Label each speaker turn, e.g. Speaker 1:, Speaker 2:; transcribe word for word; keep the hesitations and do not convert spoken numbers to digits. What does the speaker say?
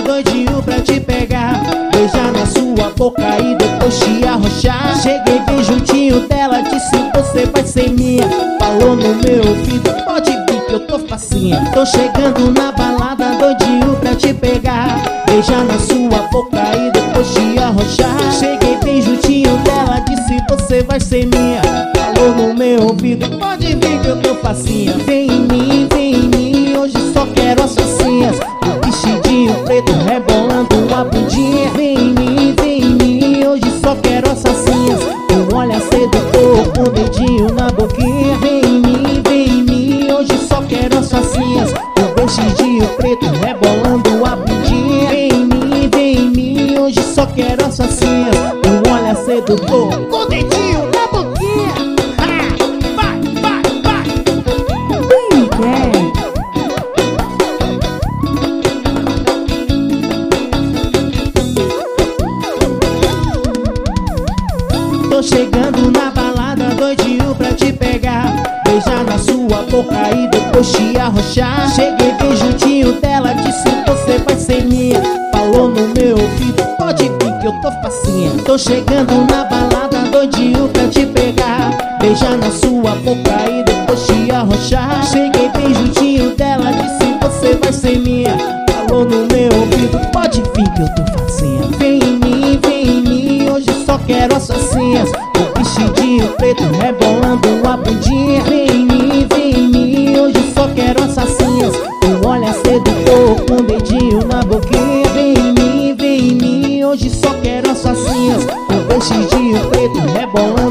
Speaker 1: doidinho pra te pegar, beijar na sua boca e depois te arrochar. Cheguei bem juntinho dela, disse você vai ser minha. Falou no meu ouvido, pode vir que eu tô facinha. Tô chegando na balada, doidinho pra te pegar, beijar na sua boca e depois te arrochar. Cheguei bem juntinho dela, disse você vai ser minha. Falou no meu ouvido, pode vir que eu tô facinha. Vem em mim, vem em mim, hoje só quero as facinhas. O vestidinho preto rebolando a bundinha. Vem em mim, vem em mim, hoje só quero as facinhas. Um olhar sedutor com o dedinho na boquinha. Vem em mim, vem em mim, hoje só quero as facinhas. O vestidinho preto rebolando a bundinha. Vem em mim, vem em mim, hoje só quero as facinhas. Um olhar sedutor com o dedinho na boquinha. Vai, vai, vai. Tô chegando na balada, doidinho pra te pegar, beijar na sua boca e depois te arrochar. Cheguei bem juntinho dela, disse você vai ser minha. Falou no meu ouvido, pode vir que eu tô facinha. Tô chegando na balada, doidinho pra te pegar, beijar na sua boca e depois te arrochar. Cheguei bem juntinho dela, disse você vai ser minha. Falou no meu ouvido, pode vir que eu tô facinha. Vem em mim, vem em mim, hoje só quero as facinhas. O vestidinho preto rebolando a bundinha. Vem em mim, vem em mim, hoje só quero as facinhas. Um olhar sedutor com o dedinho na boquinha. Vem em mim, vem em mim, hoje só quero as facinhas. O vestidinho preto rebolando